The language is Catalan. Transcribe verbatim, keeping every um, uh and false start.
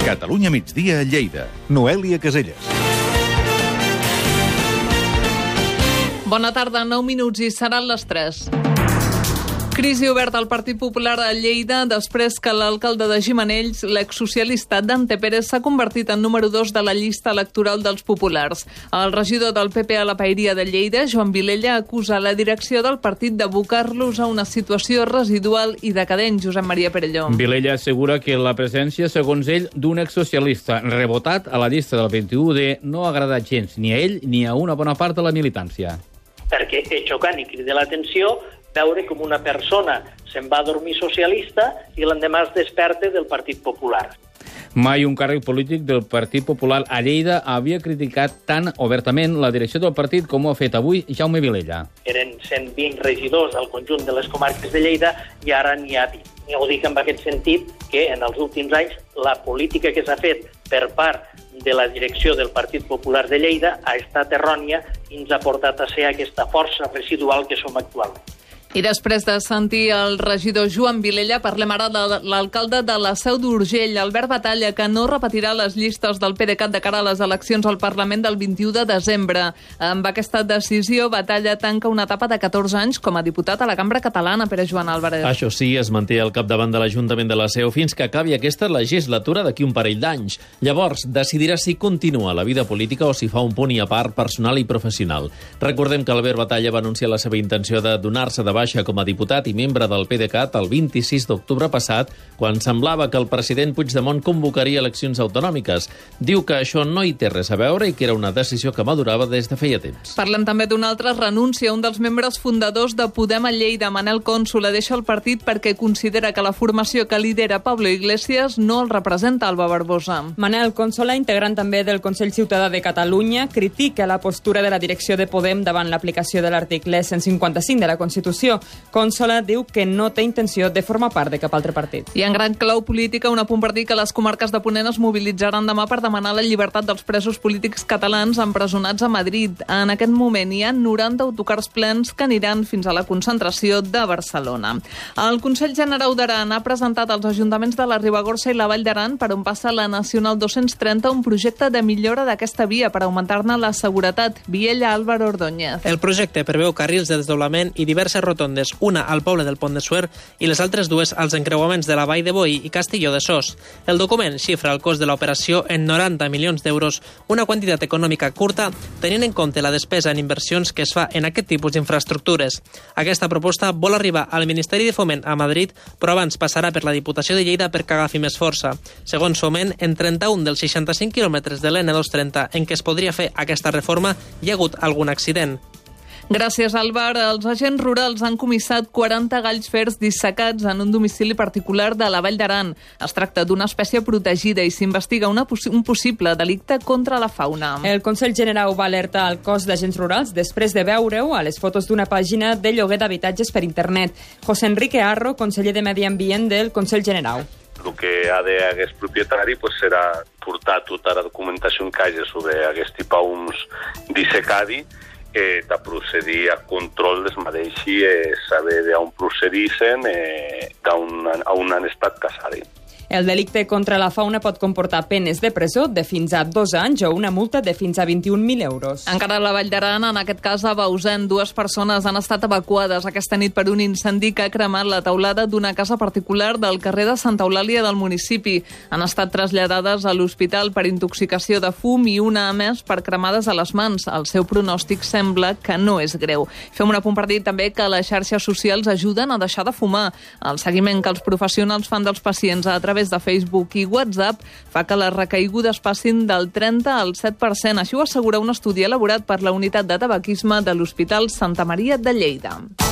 Catalunya migdia a Lleida. Noèlia Caselles. Bona tarda, nou minuts i seran les tres. Crisi oberta al Partit Popular a Lleida després que l'alcalde de Gimenells, l'exsocialista Dante Pérez, s'ha convertit en número dos de la llista electoral dels populars. El regidor del P P a la Paeria de Lleida, Joan Vilella, acusa la direcció del partit d'abocar-los a una situació residual i decadent. Josep Maria Perelló. Vilella assegura que la presència, segons ell, d'un exsocialista rebotat a la llista del vint-i-u D no ha agradat gens ni a ell ni a una bona part de la militància. Perquè és xocant i crida l'atenció veure com una persona se'n va a dormir socialista i l'endemà es desperta del Partit Popular. Mai un càrrec polític del Partit Popular a Lleida havia criticat tan obertament la direcció del partit com ho ha fet avui Jaume Vilella. Eren cent vint regidors al conjunt de les comarques de Lleida i ara n'hi ha vint. I ho dic en aquest sentit que en els últims anys la política que s'ha fet per part de la direcció del Partit Popular de Lleida ha estat errònia i ens ha portat a ser aquesta força residual que som actualment. I després de sentir el regidor Joan Vilella, parlem ara de l'alcalde de la Seu d'Urgell, Albert Batalla, que no repetirà les llistes del PDeCAT de cara a les eleccions al Parlament del vint-i-u de desembre. Amb aquesta decisió, Batalla tanca una etapa de catorze anys com a diputat a la Cambra Catalana. Pere Joan Álvarez. Això sí, es manté al capdavant de l'Ajuntament de la Seu fins que acabi aquesta legislatura d'aquí un parell d'anys. Llavors, decidirà si continua la vida política o si fa un punt i a part personal i professional. Recordem que Albert Batalla va anunciar la seva intenció de donar-se de baixa com a diputat i membre del PDeCAT el vint-i-sis d'octubre passat, quan semblava que el president Puigdemont convocaria eleccions autonòmiques. Diu que això no hi té res a veure i que era una decisió que madurava des de feia temps. Parlem també d'una altra renúncia. Un dels membres fundadors de Podem a Lleida, Manel Cònsola, deixa el partit perquè considera que la formació que lidera Pablo Iglesias no el representa. Alba Barbosa. Manel Cònsola, integrant també del Consell Ciutadà de Catalunya, critica la postura de la direcció de Podem davant l'aplicació de l'article cent cinquanta-cinc de la Constitució. Cònsola diu que no té intenció de formar part de cap altre partit. I en gran clau política, un apunt per dir que les comarques de Ponent es mobilitzaran demà per demanar la llibertat dels presos polítics catalans empresonats a Madrid. En aquest moment hi ha noranta autocars plens que aniran fins a la concentració de Barcelona. El Consell Generau d'Aran ha presentat als ajuntaments de la Ribagorça i la Vall d'Aran, per on passa la Nacional dos-cents trenta, un projecte de millora d'aquesta via per augmentar-ne la seguretat. Viella, Álvaro Ordóñez. El projecte preveu carrils de desdoblament i diverses rotondes, una al poble del Pont de Suert i les altres dues als encreuaments de la Vall de Boí i Castelló de Sos. El document xifra el cost de l'operació en noranta milions d'euros, una quantitat econòmica curta tenint en compte la despesa en inversions que es fa en aquest tipus d'infraestructures. Aquesta proposta vol arribar al Ministeri de Foment a Madrid, però abans passarà per la Diputació de Lleida perquè agafi més força. Segons Foment, en trenta-un dels seixanta-cinc quilòmetres de l'N dos trenta en què es podria fer aquesta reforma hi ha hagut algun accident. Gràcies, Álvar. Els agents rurals han comissat quaranta galls fers dissecats en un domicili particular de la Vall d'Aran. Es tracta d'una espècie protegida i s'investiga una possi- un possible delicte contra la fauna. El Consell Generau va alertar el cos d'agents rurals després de veure-ho a les fotos d'una pàgina de lloguer d'habitatges per internet. José Enrique Arro, conseller de Medi Ambient del Consell Generau. El que ha d'aquest propietari pues, serà portar tota la documentació que hagi sobre aquest paums dissecadi, eh, de procedir a control dels mateixos, eh, saber d'on procedissin, eh, d'on, on han estat casats. El delicte contra la fauna pot comportar penes de presó de fins a dos anys o una multa de fins a vint-i-un mil euros. Encara a la Vall d'Aran, en aquest cas a Bausen, dues persones han estat evacuades aquesta nit per un incendi que ha cremat la teulada d'una casa particular del carrer de Santa Eulàlia del municipi. Han estat traslladades a l'hospital per intoxicació de fum i una a més per cremades a les mans. El seu pronòstic sembla que no és greu. Fem un apunt per dir també que les xarxes socials ajuden a deixar de fumar. El seguiment que els professionals fan dels pacients a través de Facebook i WhatsApp fa que les recaigudes passin del trenta al set per cent. Així ho assegura un estudi elaborat per la unitat de tabaquisme de l'Hospital Santa Maria de Lleida.